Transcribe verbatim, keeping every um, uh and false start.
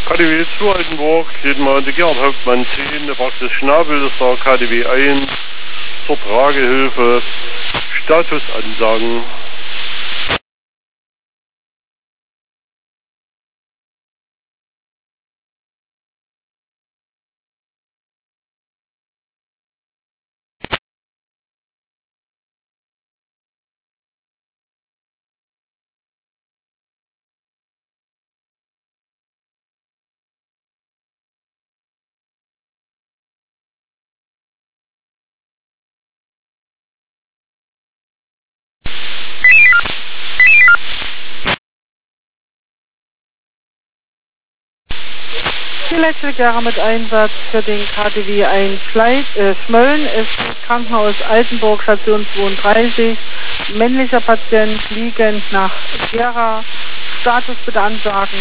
K D W zwei Altenburg, Lieutenant Gerhard Hauptmann zehn, der Praxis Schnabel ist da, K D W eins, zur Tragehilfe, Statusansagen. Die Elektriker mit Einsatz für den K D W eins Schleit, äh, Schmölln ist Krankenhaus Altenburg, Station zweiunddreißig. Männlicher Patient liegend nach Gera. Status bitte ansagen.